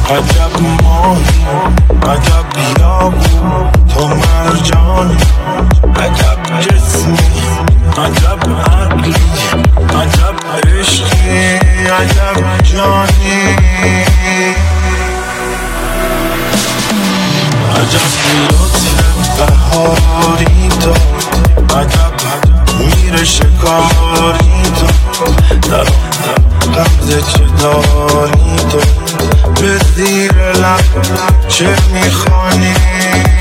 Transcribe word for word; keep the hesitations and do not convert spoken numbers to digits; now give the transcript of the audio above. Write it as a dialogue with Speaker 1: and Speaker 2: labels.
Speaker 1: عجب ماهی عجب بیابون تو مرجانی، عجب جسمی عجب عقلی عجب عشقی عجب جانی، عجب لطف بهاری تو، عجب میره شکاری تو، در قبضه چه داری تو، به زیر لب چه میخوانی.